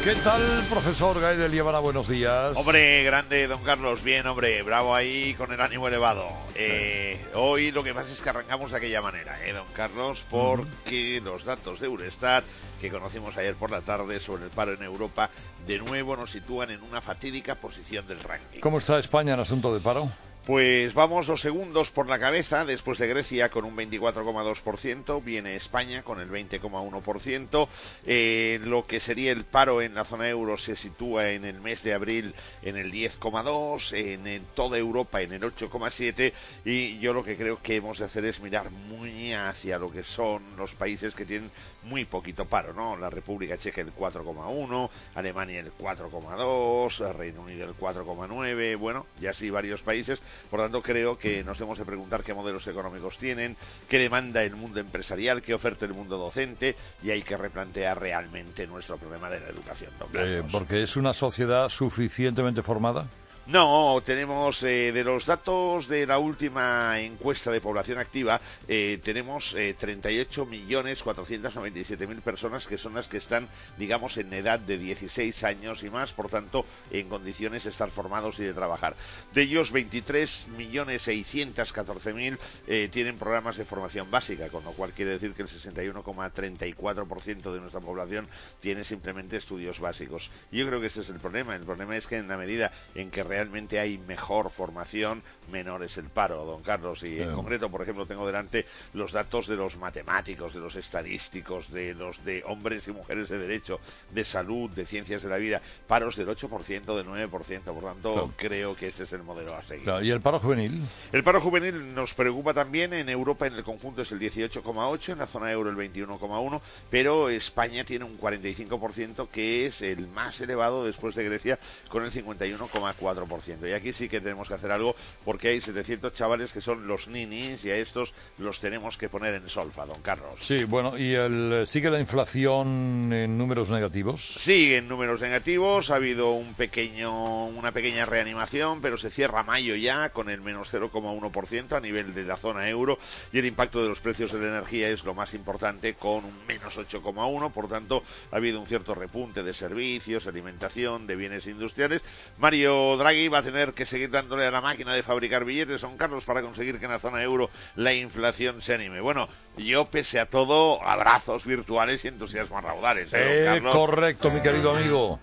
¿Qué tal, profesor Gay de Liébana? Buenos días. Hombre, grande, don Carlos. Bien, hombre, bravo ahí con el ánimo elevado. Hoy lo que pasa es que arrancamos de aquella manera, don Carlos, porque los datos de Eurostat que conocimos ayer por la tarde sobre el paro en Europa de nuevo nos sitúan en una fatídica posición del ranking. ¿Cómo está España en asunto de paro? Pues vamos los segundos por la cabeza, después de Grecia con un 24,2%, viene España con el 20,1%, lo que sería el paro en la zona euro se sitúa en el mes de abril en el 10,2%, en toda Europa en el 8,7%, y yo lo que creo que hemos de hacer es mirar muy hacia lo que son los países que tienen muy poquito paro, ¿no? La República Checa el 4,1%, Alemania el 4,2%, Reino Unido el 4,9%, bueno, ya sí varios países. Por tanto, creo que nos debemos de preguntar qué modelos económicos tienen, qué demanda el mundo empresarial, qué oferta el mundo docente, y hay que replantear realmente nuestro problema de la educación. ¿Porque es una sociedad suficientemente formada? No, tenemos de los datos de la última encuesta de población activa, tenemos 38.497.000 personas que son las que están, digamos, en edad de 16 años y más, por tanto, en condiciones de estar formados y de trabajar. De ellos, 23.614.000 tienen programas de formación básica, con lo cual quiere decir que el 61,34% de nuestra población tiene simplemente estudios básicos. Y yo creo que ese es el problema. El problema es que en la medida en que realmente hay mejor formación, menor es el paro, don Carlos, y en concreto, por ejemplo, tengo delante los datos de los matemáticos, de los estadísticos, de los de hombres y mujeres de derecho, de salud, de ciencias de la vida, paros del 8%, del 9%, por tanto, creo que este es el modelo a seguir. ¿Y el paro juvenil? El paro juvenil nos preocupa también. En Europa en el conjunto es el 18,8%, en la zona euro el 21,1%, pero España tiene un 45%, que es el más elevado después de Grecia, con el 51,4%. Y aquí sí que tenemos que hacer algo, porque hay 700 chavales que son los ninis, y a estos los tenemos que poner en solfa, don Carlos. Sí, bueno, ¿y sigue la inflación en números negativos? Sigue en números negativos, ha habido una pequeña reanimación, pero se cierra mayo ya con el menos 0,1% a nivel de la zona euro, y el impacto de los precios de la energía es lo más importante, con un menos 8,1%, por tanto ha habido un cierto repunte de servicios, alimentación, de bienes industriales. Mario Draghi va a tener que seguir dándole a la máquina de fabricar billetes, don Carlos, para conseguir que en la zona euro la inflación se anime. Bueno, yo, pese a todo, abrazos virtuales y entusiasmos raudales, don Carlos. Correcto, mi querido amigo.